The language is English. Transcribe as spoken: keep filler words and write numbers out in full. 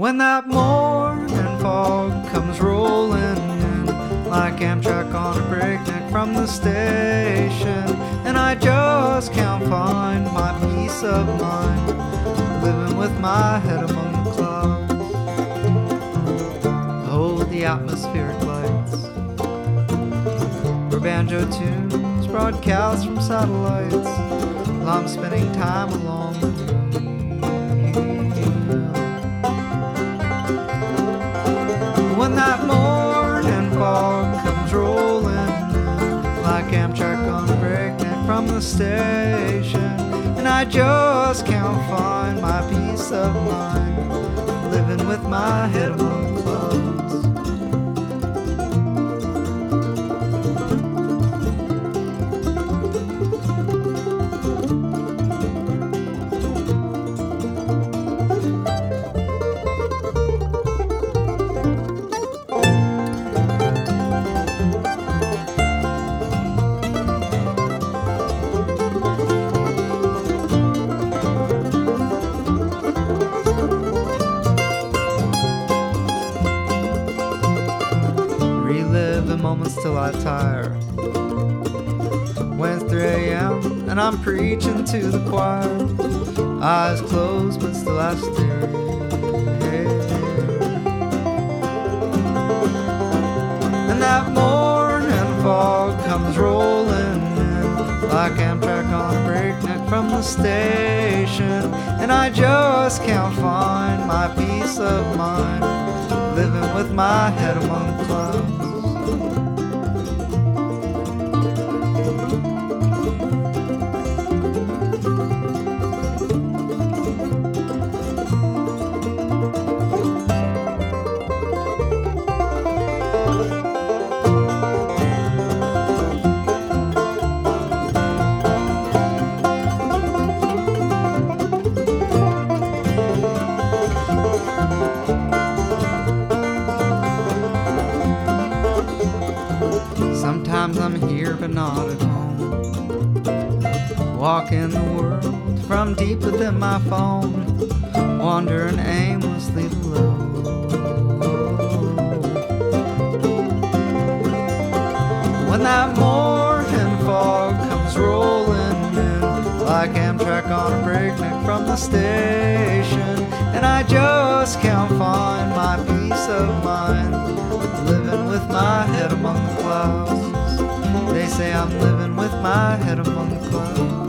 When that morning fog comes rolling in like Amtrak on a breakneck from the station, and I just can't find my peace of mind, living with my head among the clouds. Hold the atmospheric lights for banjo tunes broadcast from satellites, while I'm spending time along with you. When that morning fog comes rolling in like Amtrak on a breakneck from the station, and I just can't find my peace of mind, living with my head among the clouds. Reliving moments till I tire. When it's three a.m. and I'm preaching to the choir, eyes closed but still I stare. And that morning fog comes rolling in like Amtrak on a breakneck from the station, and I just can't find my peace of mind, living with my head among the clouds. Sometimes I'm here but not at home, walking the world from deep within my phone, wandering aimlessly below. When that morning fog comes rolling in like Amtrak on a breakneck from the station, and I just can't find my peace of mind, living with my head among the clouds. They say I'm living with my head among the clouds.